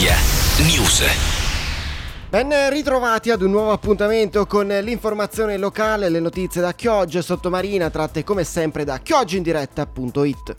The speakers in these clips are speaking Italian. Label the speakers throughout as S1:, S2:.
S1: Media News.
S2: Ben ritrovati ad un nuovo appuntamento con l'informazione locale, le notizie da Chioggia e Sottomarina, tratte come sempre da chioggiaindiretta.it.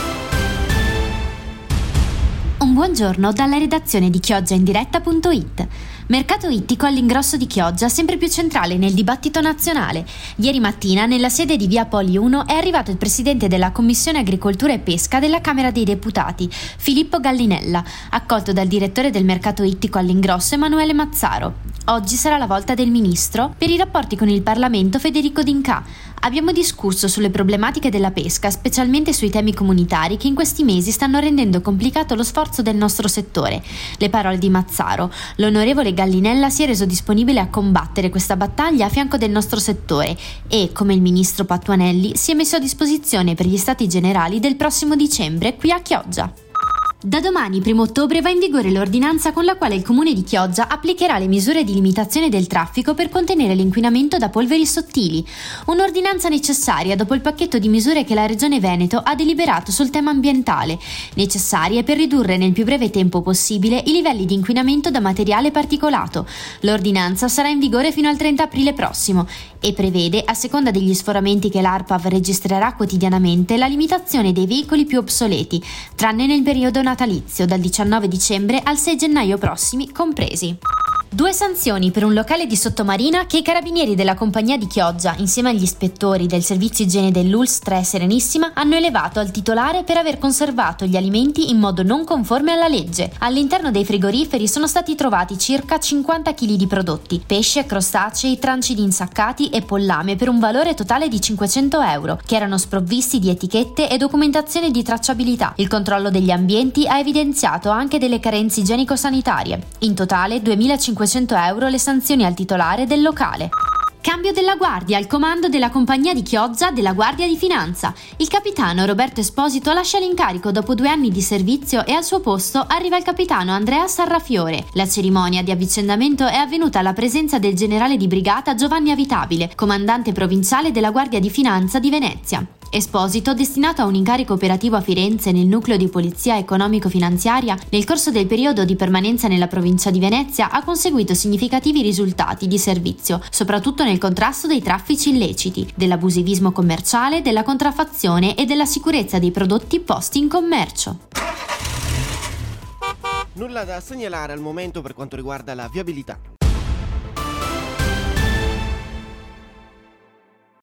S3: Un buongiorno dalla redazione di chioggiaindiretta.it. Mercato ittico all'ingrosso di Chioggia, sempre più centrale nel dibattito nazionale. Ieri mattina, nella sede di Via Poli 1, è arrivato il presidente della Commissione Agricoltura e Pesca della Camera dei Deputati, Filippo Gallinella, accolto dal direttore del mercato ittico all'ingrosso, Emanuele Mazzaro. Oggi sarà la volta del ministro per i rapporti con il Parlamento, Federico D'Incà. Abbiamo discusso sulle problematiche della pesca, specialmente sui temi comunitari che in questi mesi stanno rendendo complicato lo sforzo del nostro settore. Le parole di Mazzaro. L'onorevole Gallinella si è reso disponibile a combattere questa battaglia a fianco del nostro settore e, come il ministro Patuanelli, si è messo a disposizione per gli stati generali del prossimo dicembre qui a Chioggia. Da domani, 1 ottobre, va in vigore l'ordinanza con la quale il comune di Chioggia applicherà le misure di limitazione del traffico per contenere l'inquinamento da polveri sottili. Un'ordinanza necessaria dopo il pacchetto di misure che la Regione Veneto ha deliberato sul tema ambientale, necessarie per ridurre nel più breve tempo possibile i livelli di inquinamento da materiale particolato. L'ordinanza sarà in vigore fino al 30 aprile prossimo e prevede, a seconda degli sforamenti che l'ARPAV registrerà quotidianamente, la limitazione dei veicoli più obsoleti, tranne nel periodo natalizio, dal 19 dicembre al 6 gennaio prossimi compresi. 2 sanzioni per un locale di Sottomarina che i carabinieri della compagnia di Chioggia, insieme agli ispettori del servizio igiene dell'ULSS 3 Serenissima, hanno elevato al titolare per aver conservato gli alimenti in modo non conforme alla legge. All'interno dei frigoriferi sono stati trovati circa 50 kg di prodotti, pesce, crostacei, tranci di insaccati e pollame per un valore totale di 500 euro, che erano sprovvisti di etichette e documentazione di tracciabilità. Il controllo degli ambienti ha evidenziato anche delle carenze igienico-sanitarie. In totale 2.500 euro le sanzioni al titolare del locale. Cambio della guardia al comando della compagnia di Chioggia della Guardia di Finanza. Il capitano Roberto Esposito lascia l'incarico dopo 2 anni di servizio e al suo posto arriva il capitano Andrea Sarrafiore. La cerimonia di avvicendamento è avvenuta alla presenza del generale di brigata Giovanni Avitabile, comandante provinciale della Guardia di Finanza di Venezia. Esposito, destinato a un incarico operativo a Firenze nel nucleo di polizia economico-finanziaria, nel corso del periodo di permanenza nella provincia di Venezia ha conseguito significativi risultati di servizio, soprattutto nel contrasto dei traffici illeciti, dell'abusivismo commerciale, della contraffazione e della sicurezza dei prodotti posti in commercio.
S2: Nulla da segnalare al momento per quanto riguarda la viabilità.